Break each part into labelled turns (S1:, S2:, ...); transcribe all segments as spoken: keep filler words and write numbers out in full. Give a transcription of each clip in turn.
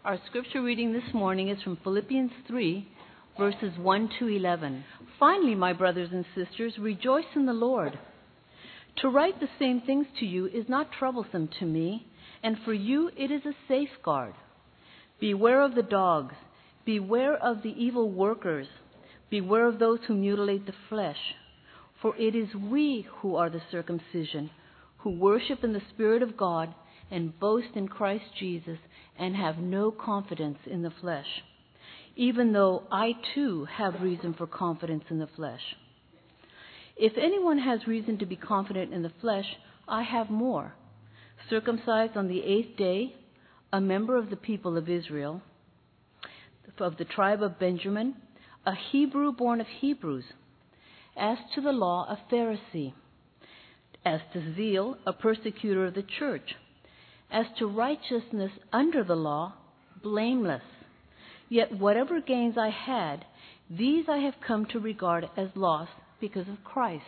S1: Our scripture reading this morning is from Philippians three, verses one to eleven. Finally, my brothers and sisters, rejoice in the Lord. To write the same things to you is not troublesome to me, and for you it is a safeguard. Beware of the dogs, beware of the evil workers, beware of those who mutilate the flesh. For it is we who are the circumcision, who worship in the Spirit of God and boast in Christ Jesus and have no confidence in the flesh, even though I too have reason for confidence in the flesh. If anyone has reason to be confident in the flesh, I have more. Circumcised on the eighth day, a member of the people of Israel, of the tribe of Benjamin, a Hebrew born of Hebrews, as to the law, a Pharisee, as to zeal, a persecutor of the church, as to righteousness under the law, blameless. Yet whatever gains I had, these I have come to regard as loss because of Christ.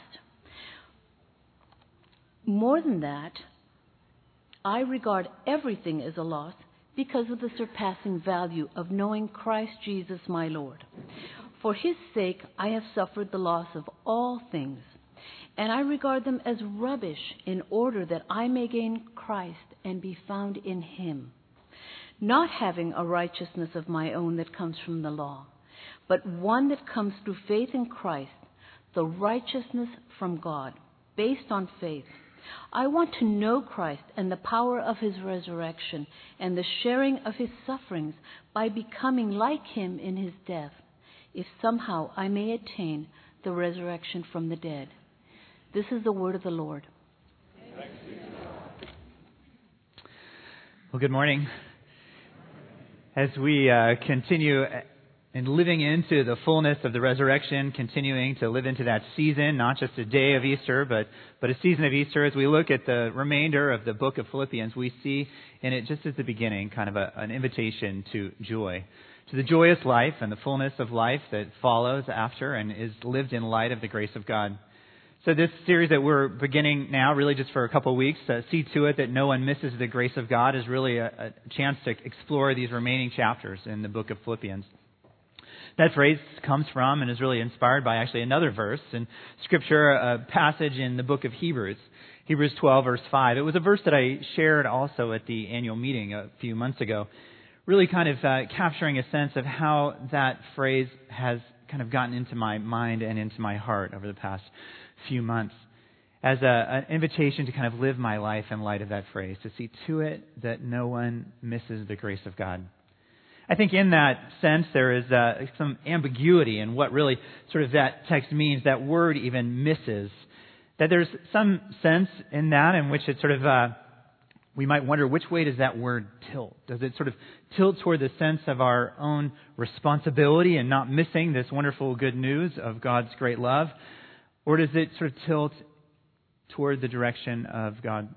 S1: More than that, I regard everything as a loss because of the surpassing value of knowing Christ Jesus my Lord. For his sake I have suffered the loss of all things, and I regard them as rubbish in order that I may gain Christ and be found in him, not having a righteousness of my own that comes from the law, but one that comes through faith in Christ, the righteousness from God, based on faith. I want to know Christ and the power of his resurrection and the sharing of his sufferings by becoming like him in his death, if somehow I may attain the resurrection from the dead. This is the word of the Lord.
S2: Well, good morning. As we uh, continue in living into the fullness of the resurrection, continuing to live into that season, not just a day of Easter, but, but a season of Easter, as we look at the remainder of the book of Philippians, we see in it, just at the beginning, kind of a, an invitation to joy, to the joyous life and the fullness of life that follows after and is lived in light of the grace of God. So this series that we're beginning now, really just for a couple of weeks, uh, see to it that no one misses the grace of God, is really a, a chance to explore these remaining chapters in the book of Philippians. That phrase comes from and is really inspired by actually another verse in Scripture, a passage in the book of Hebrews, Hebrews twelve, verse five. It was a verse that I shared also at the annual meeting a few months ago, really kind of uh, capturing a sense of how that phrase has kind of gotten into my mind and into my heart over the past few months as a, an invitation to kind of live my life in light of that phrase, to see to it that no one misses the grace of God. I think in that sense there is uh, some ambiguity in what really sort of that text means, that word even misses. That there's some sense in that in which it sort of, uh, we might wonder, which way does that word tilt? Does it sort of tilt toward the sense of our own responsibility and not missing this wonderful good news of God's great love? Or does it sort of tilt toward the direction of God,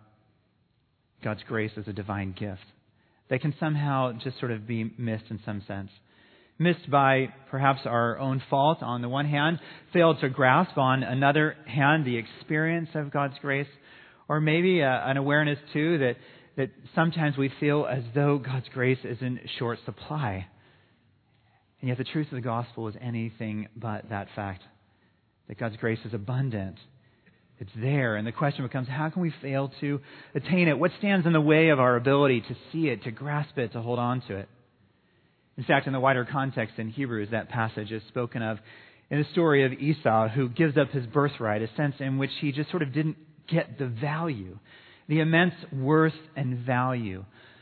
S2: God's grace as a divine gift that can somehow just sort of be missed in some sense? Missed by perhaps our own fault on the one hand, failed to grasp on another hand the experience of God's grace, or maybe uh, an awareness too that, that sometimes we feel as though God's grace is in short supply. And yet the truth of the gospel is anything but that fact. That God's grace is abundant. It's there. And the question becomes, how can we fail to attain it? What stands in the way of our ability to see it, to grasp it, to hold on to it? In fact, in the wider context in Hebrews, that passage is spoken of in the story of Esau, who gives up his birthright, a sense in which he just sort of didn't get the value, the immense worth and value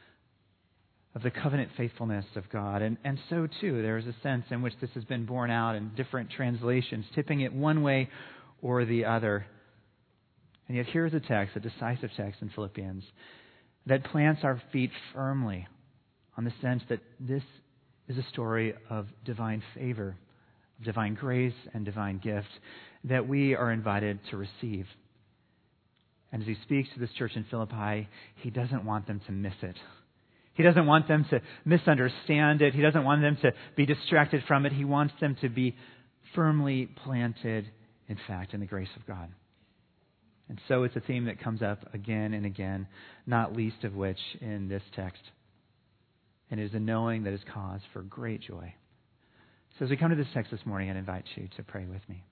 S2: of the covenant faithfulness of God. And, and so, too, there is a sense in which this has been borne out in different translations, tipping it one way or the other. And yet here's a text, a decisive text in Philippians, that plants our feet firmly on the sense that this is a story of divine favor, divine grace and divine gift that we are invited to receive. And as he speaks to this church in Philippi, he doesn't want them to miss it. He doesn't want them to misunderstand it. He doesn't want them to be distracted from it. He wants them to be firmly planted, in fact, in the grace of God. And so it's a theme that comes up again and again, not least of which in this text. And it is a knowing that is cause for great joy. So as we come to this text this morning, I invite you to pray with me.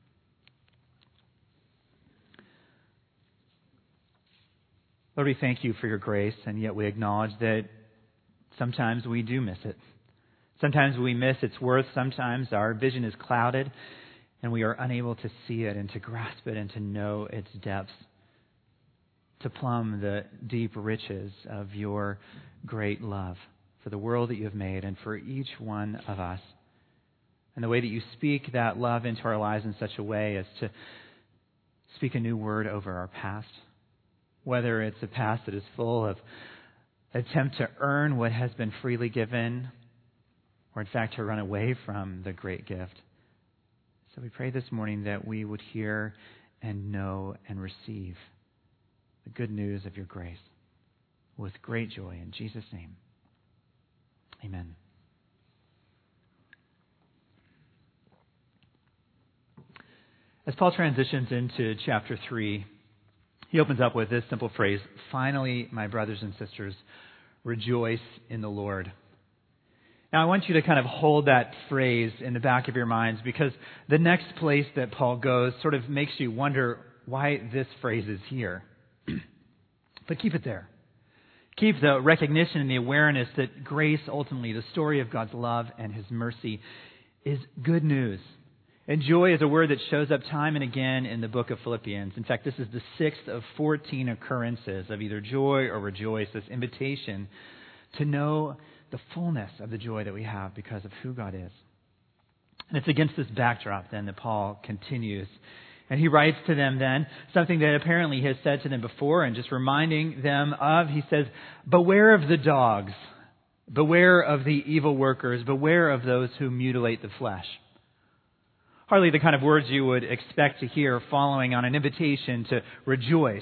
S2: Lord, we thank you for your grace, and yet we acknowledge that sometimes we do miss it. Sometimes we miss its worth. Sometimes our vision is clouded, and we are unable to see it and to grasp it and to know its depths, to plumb the deep riches of your great love for the world that you have made and for each one of us. And the way that you speak that love into our lives in such a way as to speak a new word over our past, whether it's a past that is full of attempt to earn what has been freely given, or in fact to run away from the great gift. So we pray this morning that we would hear and know and receive the good news of your grace with great joy. In Jesus' name, amen. As Paul transitions into chapter three, he opens up with this simple phrase, "Finally, my brothers and sisters, rejoice in the Lord." Now, I want you to kind of hold that phrase in the back of your minds, because the next place that Paul goes sort of makes you wonder why this phrase is here. But keep it there. Keep the recognition and the awareness that grace, ultimately, the story of God's love and His mercy, is good news. And joy is a word that shows up time and again in the book of Philippians. In fact, this is the sixth of fourteen occurrences of either joy or rejoice, this invitation to know the fullness of the joy that we have because of who God is. And it's against this backdrop, then, that Paul continues. And he writes to them then something that apparently he has said to them before, and just reminding them of, he says, "Beware of the dogs, beware of the evil workers, beware of those who mutilate the flesh." Hardly the kind of words you would expect to hear following on an invitation to rejoice.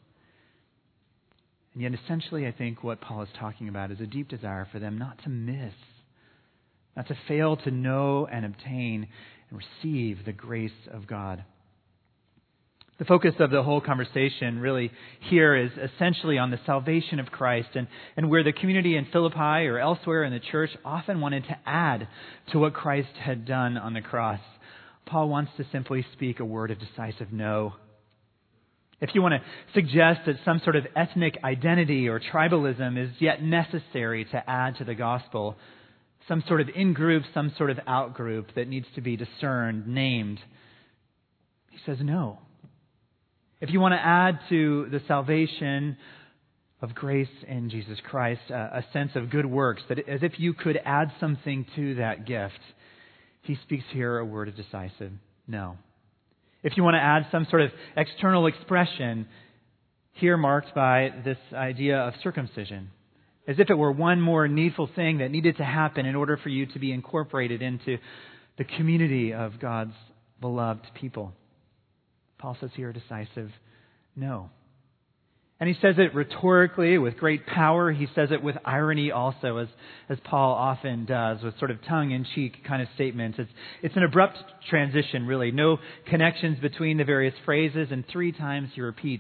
S2: And yet essentially I think what Paul is talking about is a deep desire for them not to miss, not to fail to know and obtain and receive the grace of God. The focus of the whole conversation really here is essentially on the salvation of Christ, and, and where the community in Philippi or elsewhere in the church often wanted to add to what Christ had done on the cross. Paul wants to simply speak a word of decisive no. If you want to suggest that some sort of ethnic identity or tribalism is yet necessary to add to the gospel, some sort of in-group, some sort of out-group that needs to be discerned, named, he says no. If you want to add to the salvation of grace in Jesus Christ a, a sense of good works, that as if you could add something to that gift, he speaks here a word of decisive no. If you want to add some sort of external expression, here marked by this idea of circumcision, as if it were one more needful thing that needed to happen in order for you to be incorporated into the community of God's beloved people, Paul says here a decisive no. And he says it rhetorically with great power. He says it with irony also, as, as Paul often does, with sort of tongue-in-cheek kind of statements. It's, it's an abrupt transition, really. No connections between the various phrases, and three times he repeats,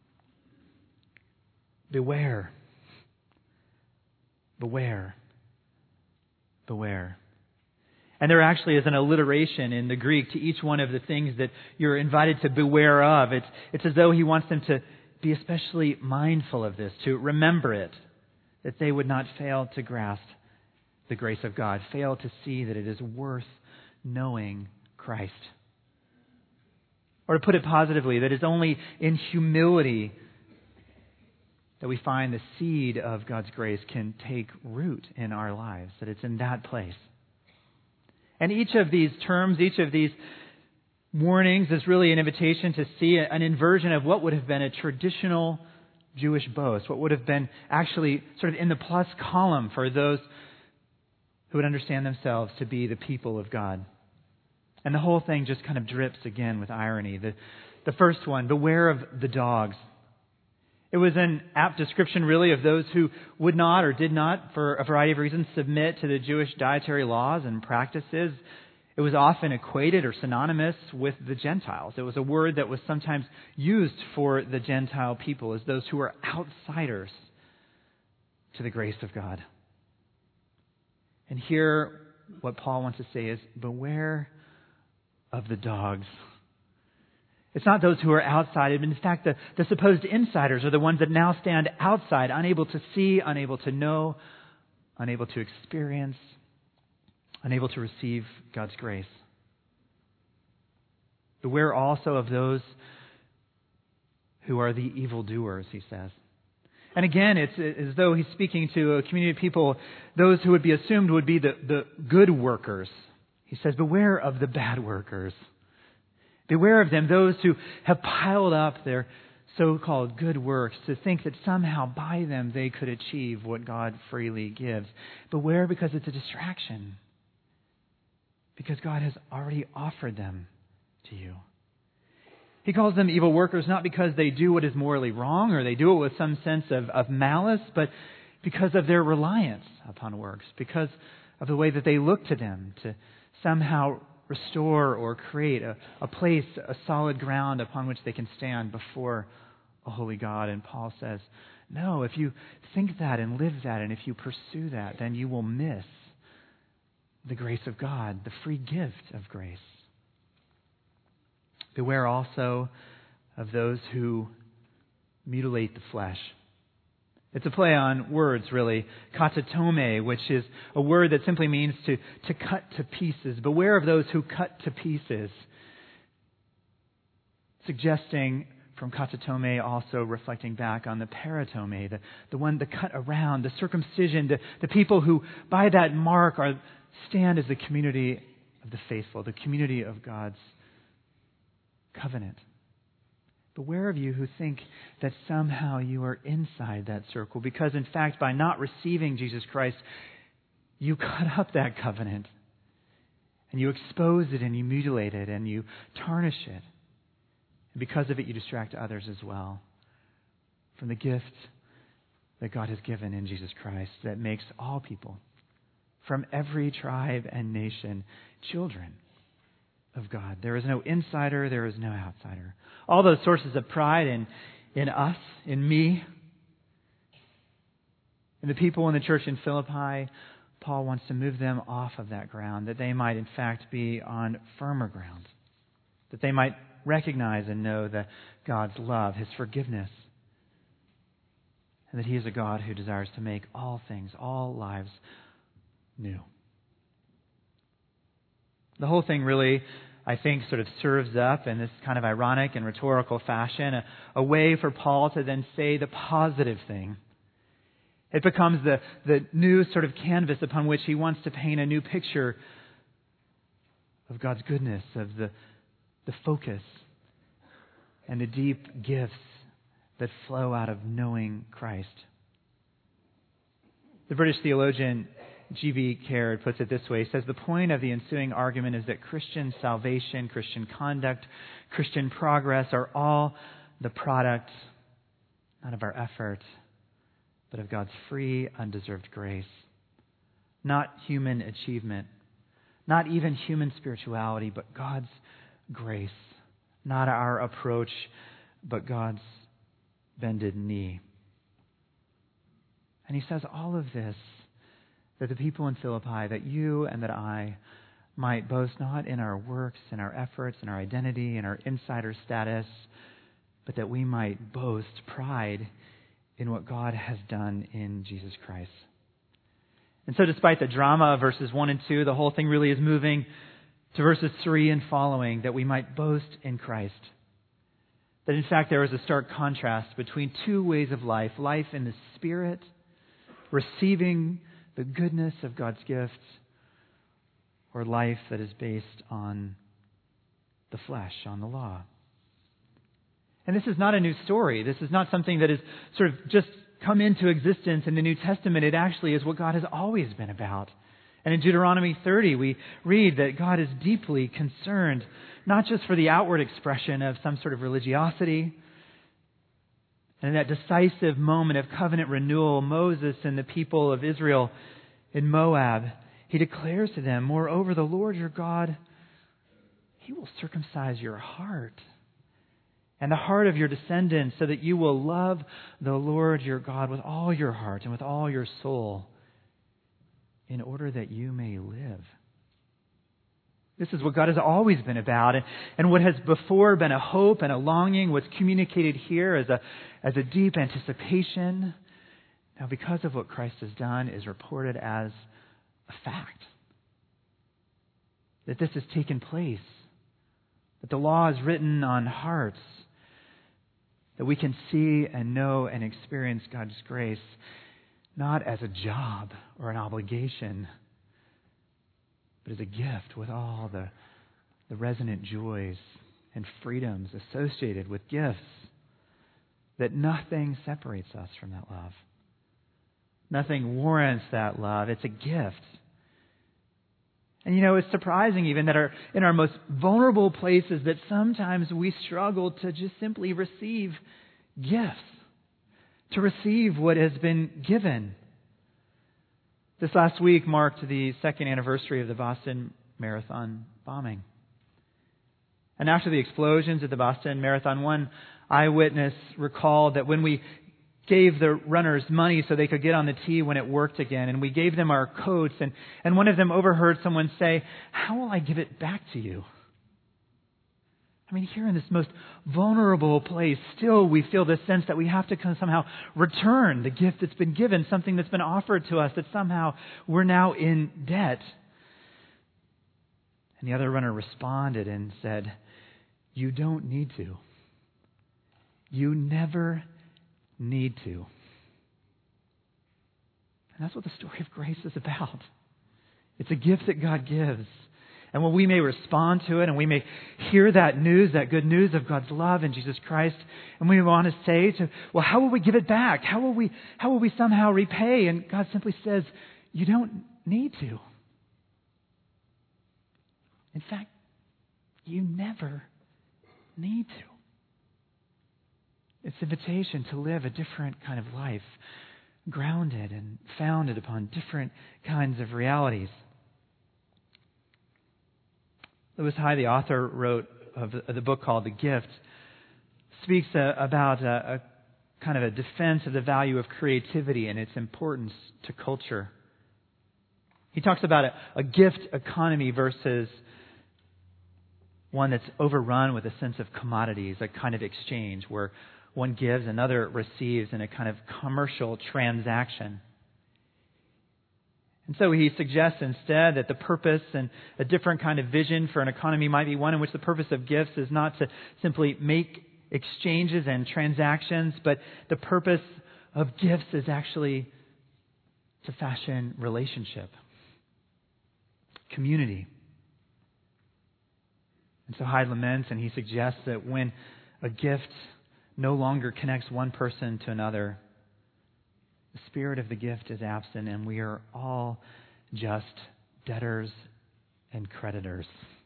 S2: beware, beware, beware. And there actually is an alliteration in the Greek to each one of the things that you're invited to beware of. It's, it's as though he wants them to be especially mindful of this, to remember it, that they would not fail to grasp the grace of God, fail to see that it is worth knowing Christ. Or to put it positively, that it's only in humility that we find the seed of God's grace can take root in our lives, that it's in that place. And each of these terms, each of these warnings is really an invitation to see an inversion of what would have been a traditional Jewish boast, what would have been actually sort of in the plus column for those who would understand themselves to be the people of God. And the whole thing just kind of drips again with irony. The, the first one, beware of the dogs. It was an apt description really of those who would not or did not, for a variety of reasons, submit to the Jewish dietary laws and practices. It was often equated or synonymous with the Gentiles. It was a word that was sometimes used for the Gentile people as those who were outsiders to the grace of God. And here, what Paul wants to say is, beware of the dogs. It's not those who are outside. In fact, the, the supposed insiders are the ones that now stand outside, unable to see, unable to know, unable to experience, unable to receive God's grace. Beware also of those who are the evildoers, he says. And again, it's as though he's speaking to a community of people, those who would be assumed would be the, the good workers. He says, beware of the bad workers. Beware of them, those who have piled up their so-called good works to think that somehow by them they could achieve what God freely gives. Beware, because it's a distraction. Because God has already offered them to you. He calls them evil workers not because they do what is morally wrong or they do it with some sense of, of malice, but because of their reliance upon works, because of the way that they look to them to somehow restore or create a, a place, a solid ground upon which they can stand before a holy God. And Paul says, no, if you think that and live that, and if you pursue that, then you will miss the grace of God, the free gift of grace. Beware also of those who mutilate the flesh. It's a play on words, really. Katatome, which is a word that simply means to, to cut to pieces. Beware of those who cut to pieces. Suggesting from katatome also reflecting back on the peritome, the, the one, the cut around, the circumcision, the, the people who by that mark are stand as the community of the faithful, the community of God's covenant. Beware of you who think that somehow you are inside that circle, because in fact, by not receiving Jesus Christ, you cut up that covenant, and you expose it, and you mutilate it, and you tarnish it. And because of it, you distract others as well from the gift that God has given in Jesus Christ that makes all people, from every tribe and nation, children of God. There is no insider, there is no outsider. All those sources of pride in, in us, in me, in the people in the church in Philippi, Paul wants to move them off of that ground, that they might in fact be on firmer ground, that they might recognize and know that God's love, His forgiveness, and that He is a God who desires to make all things, all lives new. The whole thing really, I think, sort of serves up in this kind of ironic and rhetorical fashion, a, a way for Paul to then say the positive thing. It becomes the, the new sort of canvas upon which he wants to paint a new picture of God's goodness, of the, the focus and the deep gifts that flow out of knowing Christ. The British theologian G V Caird puts it this way. He says, the point of the ensuing argument is that Christian salvation, Christian conduct, Christian progress are all the product, not of our effort, but of God's free, undeserved grace. Not human achievement, not even human spirituality, but God's grace. Not our approach, but God's bended knee. And he says all of this, that the people in Philippi, that you and that I might boast not in our works, in our efforts, in our identity, in our insider status, but that we might boast pride in what God has done in Jesus Christ. And so despite the drama of verses one and two, the whole thing really is moving to verses three and following, that we might boast in Christ. That in fact there is a stark contrast between two ways of life, life in the Spirit, receiving the goodness of God's gifts, or life that is based on the flesh, on the law. And this is not a new story. This is not something that has sort of just come into existence in the New Testament. It actually is what God has always been about. And in Deuteronomy thirty, we read that God is deeply concerned, not just for the outward expression of some sort of religiosity. And in that decisive moment of covenant renewal, Moses and the people of Israel in Moab, he declares to them, moreover, the Lord your God, He will circumcise your heart and the heart of your descendants, so that you will love the Lord your God with all your heart and with all your soul in order that you may live. This is what God has always been about. And, and what has before been a hope and a longing was communicated here as a, as a deep anticipation. Now, because of what Christ has done, is reported as a fact. That this has taken place. That the law is written on hearts. That we can see and know and experience God's grace not as a job or an obligation, but as a gift with all the, the resonant joys and freedoms associated with gifts, that nothing separates us from that love. Nothing warrants that love. It's a gift. And you know, it's surprising even that our, in our most vulnerable places that sometimes we struggle to just simply receive gifts, to receive what has been given. This last week marked the second anniversary of the Boston Marathon bombing. And after the explosions at the Boston Marathon, one eyewitness recalled that when we gave the runners money so they could get on the tee when it worked again, and we gave them our coats, and, and one of them overheard someone say, "How will I give it back to you?" I mean, here in this most vulnerable place, still we feel this sense that we have to somehow return the gift that's been given, something that's been offered to us, that somehow we're now in debt. And the other runner responded and said, "You don't need to. You never need to." And that's what the story of grace is about. It's a gift that God gives. And when we may respond to it and we may hear that news, that good news of God's love in Jesus Christ, and we want to say to, well, how will we give it back? How will we, how will we somehow repay? And God simply says, you don't need to. In fact, you never need to. It's an invitation to live a different kind of life, grounded and founded upon different kinds of realities. Lewis High, the author, wrote of the book called The Gift, speaks uh, about a, a kind of a defense of the value of creativity and its importance to culture. He talks about a, a gift economy versus one that's overrun with a sense of commodities, a kind of exchange where one gives, another receives in a kind of commercial transaction. And so he suggests instead that the purpose and a different kind of vision for an economy might be one in which the purpose of gifts is not to simply make exchanges and transactions, but the purpose of gifts is actually to fashion relationship, community. And so Hyde laments and he suggests that when a gift no longer connects one person to another, the spirit of the gift is absent, and we are all just debtors and creditors.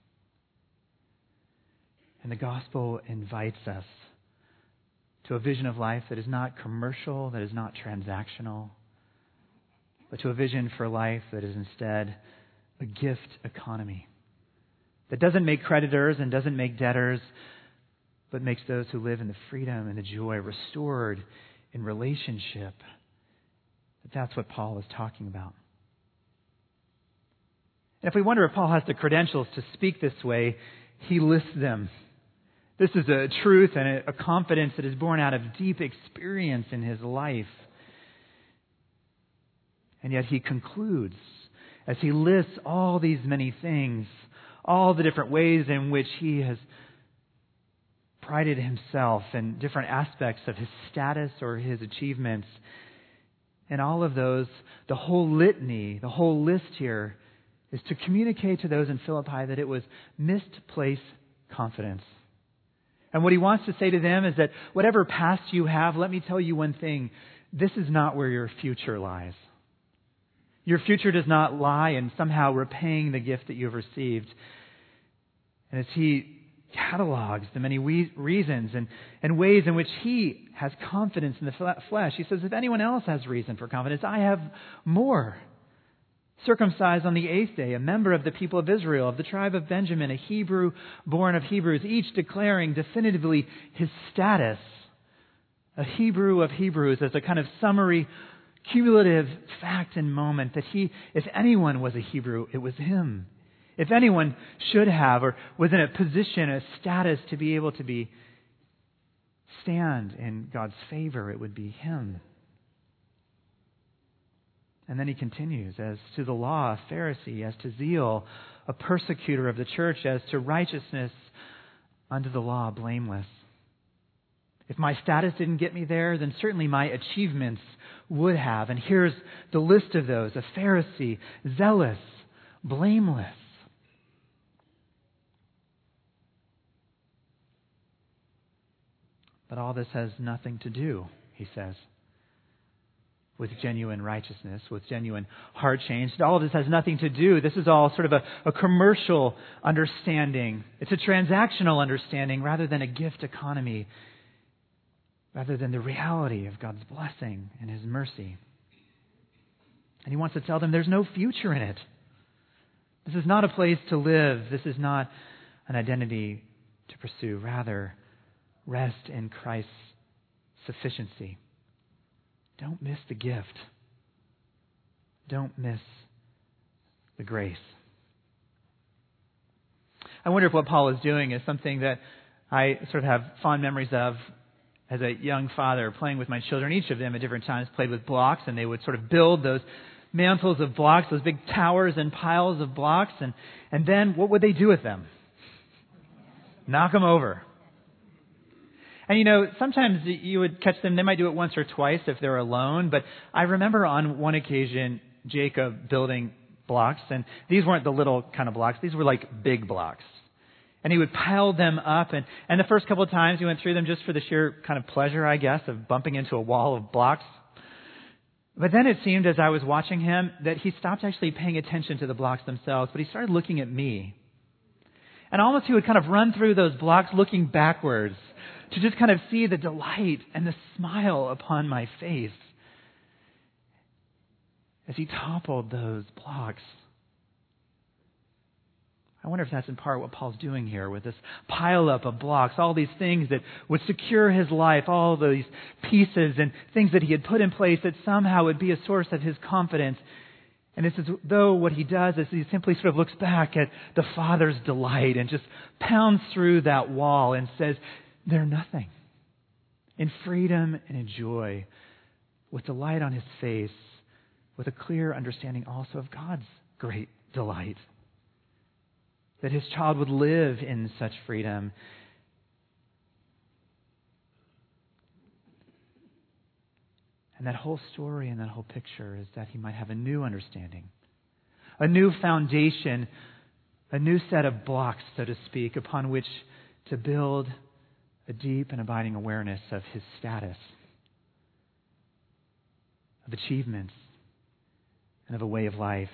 S2: And the gospel invites us to a vision of life that is not commercial, that is not transactional, but to a vision for life that is instead a gift economy that doesn't make creditors and doesn't make debtors, but makes those who live in the freedom and the joy restored in relationship. But that's what Paul is talking about. And if we wonder if Paul has the credentials to speak this way, he lists them. This is a truth and a confidence that is born out of deep experience in his life. And yet he concludes, as he lists all these many things, all the different ways in which he has prided himself in different aspects of his status or his achievements. And all of those, the whole litany, the whole list here is to communicate to those in Philippi that it was misplaced confidence. And what he wants to say to them is that whatever past you have, let me tell you one thing. This is not where your future lies. Your future does not lie in somehow repaying the gift that you have received. And as he catalogs the many we- reasons and, and ways in which he has confidence in the flesh, he says, if anyone else has reason for confidence, I have more. Circumcised on the eighth day, a member of the people of Israel, of the tribe of Benjamin, a Hebrew born of Hebrews, each declaring definitively his status. A Hebrew of Hebrews as a kind of summary cumulative fact and moment that he, if anyone was a Hebrew, it was him. If anyone should have or was in a position, a status to be able to be stand in God's favor, it would be him. And then he continues, as to the law, a Pharisee, as to zeal, a persecutor of the church, as to righteousness, unto the law, blameless. If my status didn't get me there, then certainly my achievements would have. And here's the list of those: a Pharisee, zealous, blameless. But all this has nothing to do, he says, with genuine righteousness, with genuine heart change. All of this has nothing to do. This is all sort of a, a commercial understanding. It's a transactional understanding rather than a gift economy, rather than the reality of God's blessing and His mercy. And he wants to tell them there's no future in it. This is not a place to live. This is not an identity to pursue. Rather, rest in Christ's sufficiency. Don't miss the gift. Don't miss the grace. I wonder if what Paul is doing is something that I sort of have fond memories of as a young father, playing with my children. Each of them at different times played with blocks, and they would sort of build those mantles of blocks, those big towers and piles of blocks, and, and then what would they do with them? Knock them over. And you know, sometimes you would catch them, they might do it once or twice if they're alone, but I remember on one occasion Jacob building blocks, and these weren't the little kind of blocks, these were like big blocks. And he would pile them up, and, and the first couple of times he went through them just for the sheer kind of pleasure, I guess, of bumping into a wall of blocks. But then it seemed, as I was watching him, that he stopped actually paying attention to the blocks themselves, but he started looking at me. And almost he would kind of run through those blocks looking backwards to just kind of see the delight and the smile upon my face as he toppled those blocks. I wonder if that's in part what Paul's doing here with this pile up of blocks, all these things that would secure his life, all these pieces and things that he had put in place that somehow would be a source of his confidence. And it's as though what he does is he simply sort of looks back at the Father's delight and just pounds through that wall and says, they're nothing. In freedom and in joy, with delight on his face, with a clear understanding also of God's great delight. That his child would live in such freedom. And that whole story and that whole picture is that he might have a new understanding, a new foundation, a new set of blocks, so to speak, upon which to build a deep and abiding awareness of his status, of achievements, and of a way of life.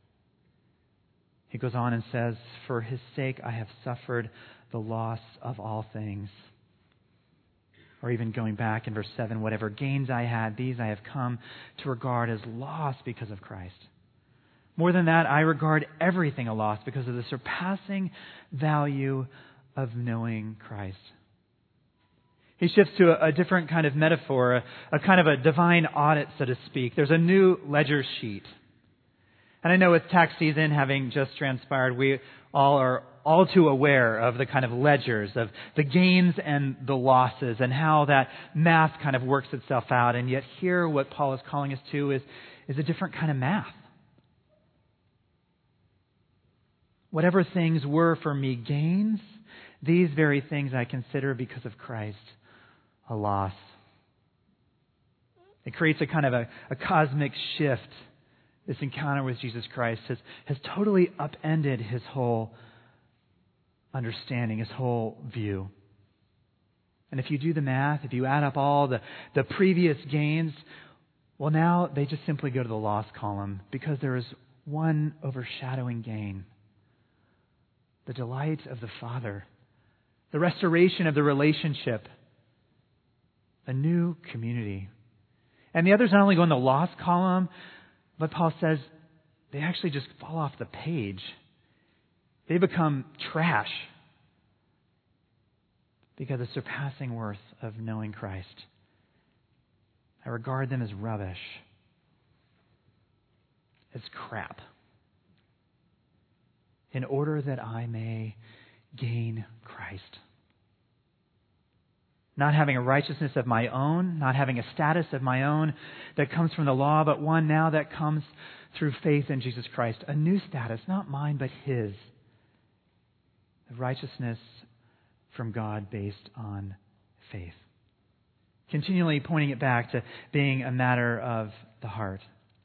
S2: He goes on and says, for his sake I have suffered the loss of all things. Or even going back in verse seven, whatever gains I had, these I have come to regard as loss because of Christ. More than that, I regard everything a loss because of the surpassing value of knowing Christ. He shifts to a, a different kind of metaphor, a, a kind of a divine audit, so to speak. There's a new ledger sheet. And I know with tax season having just transpired, we all are all too aware of the kind of ledgers, of the gains and the losses, and how that math kind of works itself out. And yet here what Paul is calling us to is, is a different kind of math. Whatever things were for me gains, these very things I consider because of Christ a loss. It creates a kind of a, a cosmic shift. This encounter with Jesus Christ has, has totally upended his whole understanding, his whole view. And if you do the math, if you add up all the, the previous gains, well, now they just simply go to the loss column because there is one overshadowing gain. The delight of the Father, the restoration of the relationship, a new community. And the others not only go in the loss column, but Paul says they actually just fall off the page. They become trash because of the surpassing worth of knowing Christ. I regard them as rubbish as crap in order that I may gain Christ. Not having a righteousness of my own, not having a status of my own that comes from the law, but one now that comes through faith in Jesus Christ. A new status, not mine, but His. The righteousness from God based on faith. Continually pointing it back to being a matter of the heart.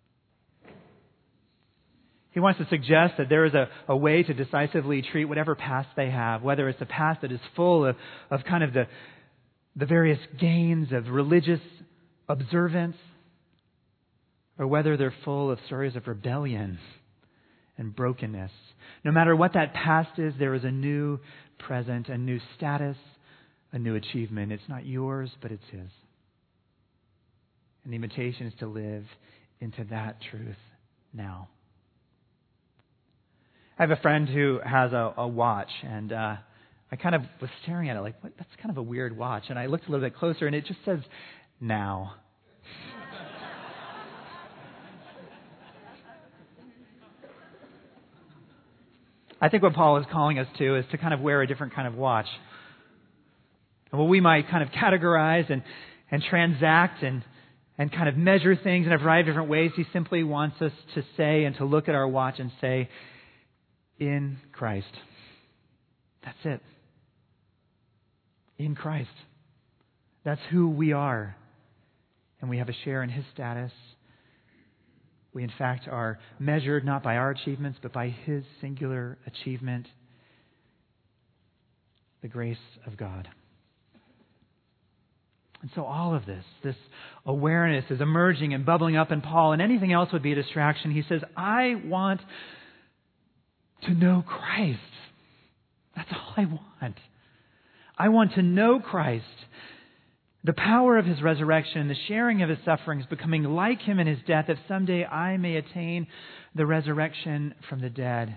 S2: He wants to suggest that there is a, a way to decisively treat whatever past they have, whether it's a past that is full of, of kind of the, the various gains of religious observance, or whether they're full of stories of rebellion and brokenness. No matter what that past is, there is a new present, a new status, a new achievement. It's not yours, but it's His. And the invitation is to live into that truth now. I have a friend who has a, a watch, and uh, I kind of was staring at it like, what? That's kind of a weird watch. And I looked a little bit closer, and it just says, now. I think what Paul is calling us to is to kind of wear a different kind of watch. And what we might kind of categorize and, and transact and, and kind of measure things in a variety of different ways, he simply wants us to say and to look at our watch and say, in Christ. That's it. In Christ. That's who we are. And we have a share in His status. We, in fact, are measured not by our achievements, but by His singular achievement, the grace of God. And so all of this, this awareness is emerging and bubbling up in Paul, and anything else would be a distraction. He says, I want to know Christ. That's all I want. I want to know Christ. The power of His resurrection, the sharing of His sufferings, becoming like Him in His death, if someday I may attain the resurrection from the dead.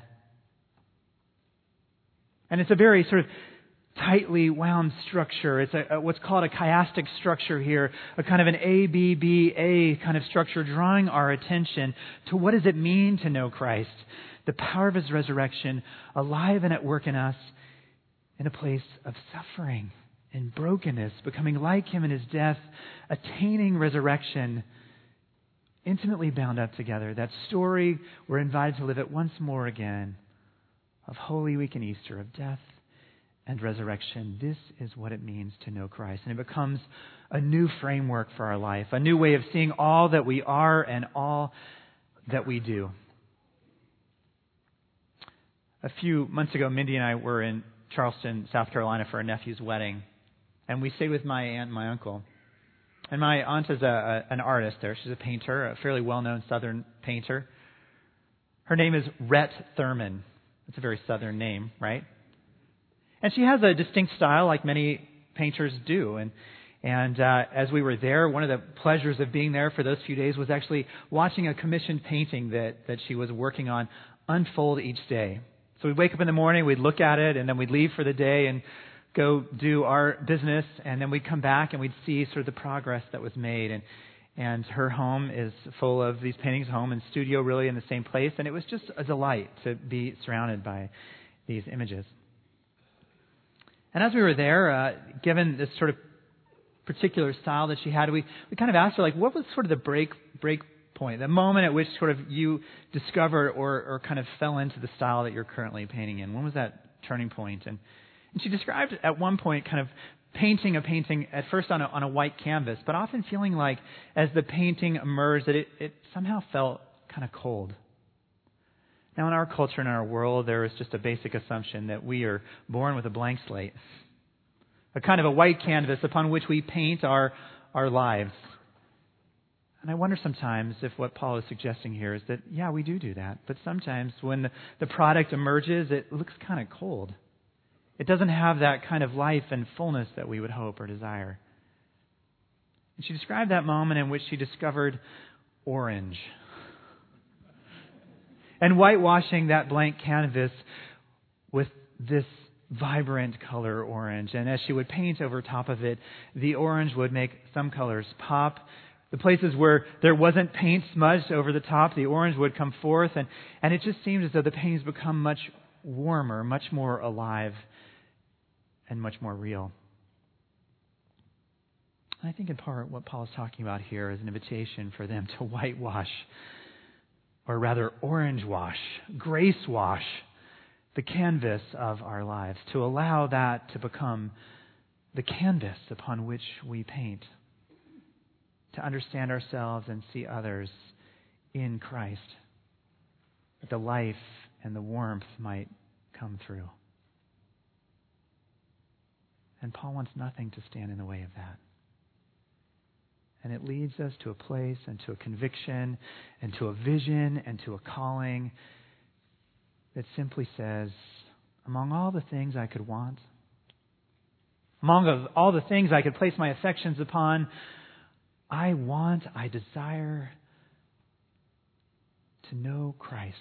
S2: And it's a very sort of tightly wound structure. It's a, a, what's called a chiastic structure here, a kind of an A, B, B, A kind of structure, drawing our attention to what does it mean to know Christ? The power of His resurrection, alive and at work in us, in a place of suffering and brokenness, becoming like Him in His death, attaining resurrection, intimately bound up together. That story we're invited to live it once more again, of Holy Week and Easter, of death and resurrection. This is what it means to know Christ. And it becomes a new framework for our life, a new way of seeing all that we are and all that we do. A few months ago, Mindy and I were in Charleston, South Carolina for a nephew's wedding. And we stayed with my aunt and my uncle. And my aunt is a, a, an artist there. She's a painter, a fairly well-known Southern painter. Her name is Rhett Thurman. It's a very Southern name, right? And she has a distinct style like many painters do. And and uh, as we were there, one of the pleasures of being there for those few days was actually watching a commissioned painting that, that she was working on unfold each day. So we'd wake up in the morning, we'd look at it, and then we'd leave for the day and go do our business, and then we'd come back and we'd see sort of the progress that was made. And and her home is full of these paintings, home and studio really in the same place, and it was just a delight to be surrounded by these images. And as we were there, uh, given this sort of particular style that she had, we, we kind of asked her, like, what was sort of the break break point, the moment at which sort of you discovered or, or kind of fell into the style that you're currently painting in? When was that turning point? And And she described at one point kind of painting a painting at first on a, on a white canvas, but often feeling like as the painting emerged that it, it somehow felt kind of cold. Now in our culture and our world, there is just a basic assumption that we are born with a blank slate, a kind of a white canvas upon which we paint our, our lives. And I wonder sometimes if what Paul is suggesting here is that, yeah, we do do that, but sometimes when the, the product emerges, it looks kind of cold. It doesn't have that kind of life and fullness that we would hope or desire. And she described that moment in which she discovered orange. And whitewashing that blank canvas with this vibrant color orange. And as she would paint over top of it, the orange would make some colors pop The places where there wasn't paint smudged over the top, the orange would come forth, and, and it just seemed as though the paintings become much warmer, much more alive, and much more real. And I think in part what Paul is talking about here is an invitation for them to whitewash, or rather orange wash, grace wash, the canvas of our lives, to allow that to become the canvas upon which we paint, to understand ourselves and see others in Christ, that the life and the warmth might come through. And Paul wants nothing to stand in the way of that. And it leads us to a place and to a conviction and to a vision and to a calling that simply says, among all the things I could want, among all the things I could place my affections upon, I want, I desire to know Christ.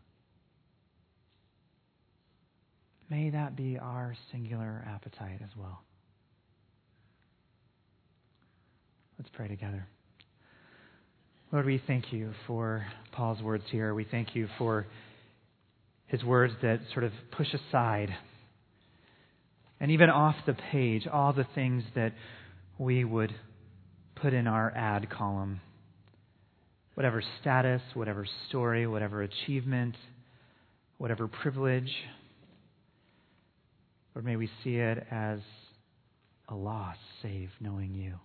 S2: May that be our singular appetite as well. Let's pray together. Lord, we thank you for Paul's words here. We thank you for his words that sort of push aside and even off the page all the things that we would put in our ad column. Whatever status, whatever story, whatever achievement, whatever privilege. Lord, may we see it as a loss, save knowing you.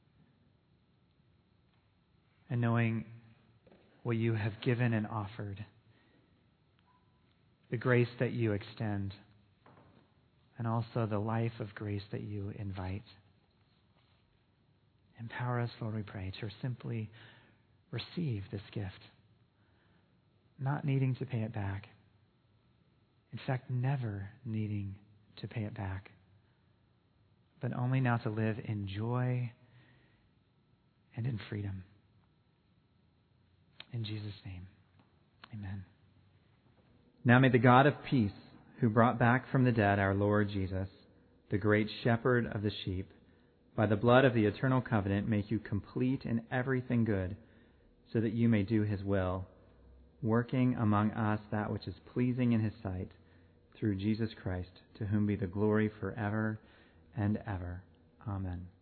S2: And knowing what you have given and offered, the grace that you extend, and also the life of grace that you invite. Empower us, Lord, we pray, to simply receive this gift, not needing to pay it back. In fact, never needing to pay it back, but only now to live in joy and in freedom. In Jesus' name, amen.
S3: Now may the God of peace, who brought back from the dead our Lord Jesus, the great shepherd of the sheep, by the blood of the eternal covenant make you complete in everything good, so that you may do his will, working among us that which is pleasing in his sight, through Jesus Christ, to whom be the glory forever and ever. Amen.